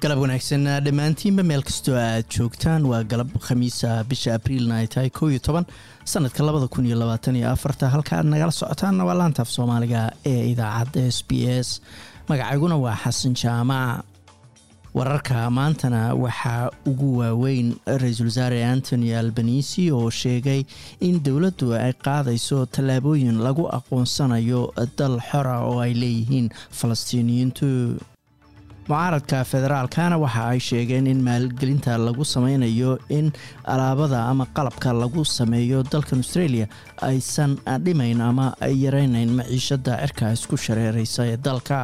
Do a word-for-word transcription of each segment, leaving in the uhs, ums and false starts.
galab wanaagsan dhamaantiinba meel kastoo aad joogtaan waa galab khamiisa bisha Abriilna ay tahay kow iyo toban sanadka labada kun iyo labaatan iyo afar halka aad nagala socotaan waa laanta af Soomaaliga ee idaacadda S B S magacayguna waa Xasan Jaamac wararka maantana waxa ugu waaweyn Ra'iisul Wasaare Anthony Albanese oo sheegay in dawladdu ay qaadayso tallaabooyin lagu aqoonsanayo dal xor ah oo ay leeyihiin Falastiiniyiintu mucaaradka federaalkana waxa ay sheegeen in maalgelinta lagu sameynayo in alaabada ama qalabka lagu sameeyo dalka Australia aysan dhimayn ama ay yareynayn maciishada cirka isku shareeraysa ee dalka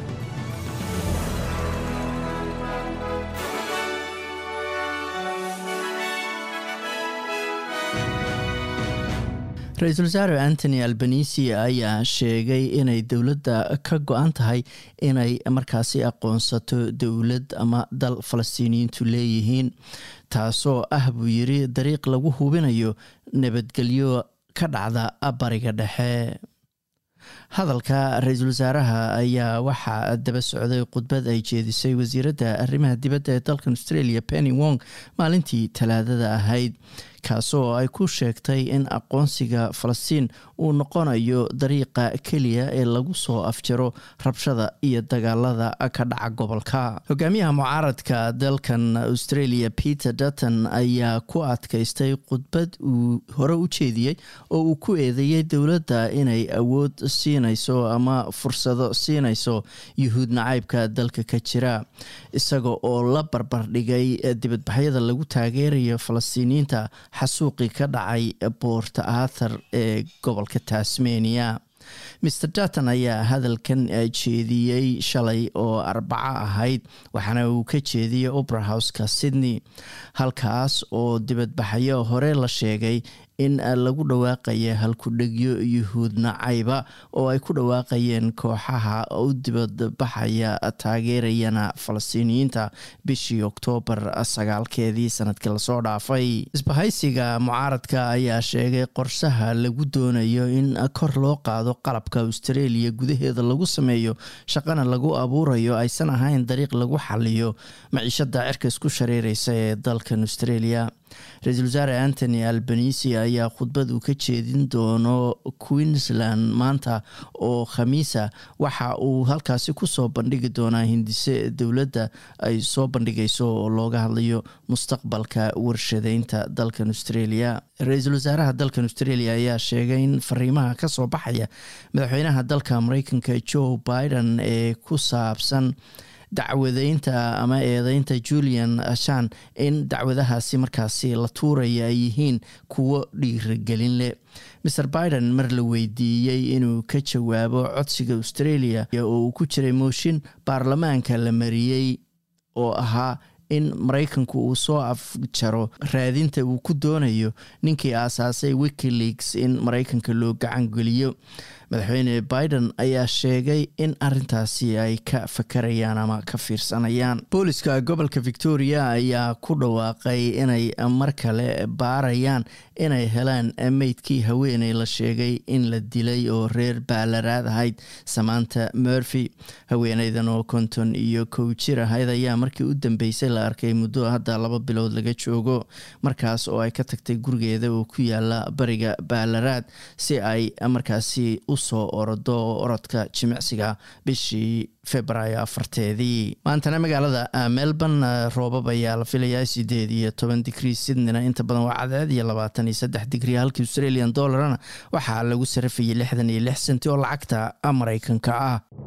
Ra'iisul Wasaare Anthony Albanese ayaa sheegay inay dawladda ka go'an tahay inay markaasi aqoonsato dawlad ama dal Falastiiniyiintu leeyihiin taasoo ah buu yiri dariiq lagu hubinayo nabadgelyo ka dhacda bariga dhexe hadalka Ra'iisul Wasaaraha ayaa waxa daba socday khudbad ay jeedisay wasiiradda arrimaha dibadda ee dalka Australia Penny Wong maalintii Talaadada ahayd kaasoo ay ku sheegtay in aqoonsiga Falastiin uu noqonayo dariiqa kaliya ee lagu soo afjaro rabshada iyo dagaalada ka dhaca gobolka hogaamiyaha mucaaradka dalkan Australia Peter Dutton ayaa ku adkaystay khudbad uu hore u jeediyay oo uu ku eedeeyay dawladda inay awood siinayso ama fursado siinayso yuhuud nacaybka dalka ka jira isaga oo la barbar dhigay dibadbaxyada lagu taageerayo Falastiiniyiinta xasuuqi ka dhacay Port Arthur ee gobolka Tasmania Mister Dutton ayaa hadalkan jeediyay shalay oo Arbaca ahayd waxaana uu ka jeediyay Opera House-ka Sydney halkaas oo dibadbaxyo hore la sheegay in lagu dhawaaqay halku dhagyo yuhuud nacayba oo ay ku dhawaaqayeen kooxaha u dibadbaxaya taageerayana Falastiiniyiinta bishii Oktoobar sagaalkeedii sanadkii la soo dhaafay isbahaysiga mucaaradka ayaa sheegay qorshaha lagu doonayo in kor loo qaado qalabka Australia gudaheeda lagu sameeyo shaqana lagu abuurayo aysan ahayn dariiq lagu xaliyo maciishada cirka isku shareeraysa ee dalka Australia Ra'iisul Wasaare Anthony Albanese ayaa khudbad uu ka jeedin doono Queensland maanta oo Khamiisa waxa uu halkaasi ku soo bandhigi doonaa hindise dawladda ay soo bandhigayso oo looga hadlayo mustaqbalka warshadeynta dalka Australia Ra'iisul Wasaaraha dalka Australia ayaa sheegay in fariimaha ka soo baxaya madaxweynaha dalka Mareykanka Joe Biden ee ku saabsan dacwadeynta ama eedeynta Julian Assange in dacwadahaasi markaasi la tuuraya ay yihiin kuwo dhiirigelin leh Mister Biden mar la weydiiyay inuu ka jawaabo codsiga Australia oo uu ku jiray mooshin baarlamaanka la mariyay oo ahaa in Mareykanku uu soo afjaro raadinta uu ku doonayo ninkii aasaasay WikiLeaks in Mareykanka loo gacan geliyo madaxweyne Biden ayaa sheegay in arintaasi ay ka fakarayaan ama ka fiirsanayaan booliska gobolka Victoria ayaa ku dhawaaqay inay mar kale baarayaan inay helaan meydkii haweeney la sheegay in la dilay oo reer Ballarat ahayd Samantha Murphy haweeneydan oo konton iyo kow jir ahayd ayaa markii u dambeysay la arkay muddo hadda laba bilood laga joogo markaas oo ay ka tagtay gurigeeda oo ku yaala bariga Ballarat si ay markaasi soo ordo orodka jimicsiga bishii Febraayo afarteedii maantana magaalada Melbourne roobab ayaa la filayaa sideed iyo toban digrii Sydneyna inta badan waa cadceed iyo labaatan iyo saddex digrii halka Australian dollarna waxa lagu sarifayay lixdan iyo lix senti oo lacagta Mareykanka ah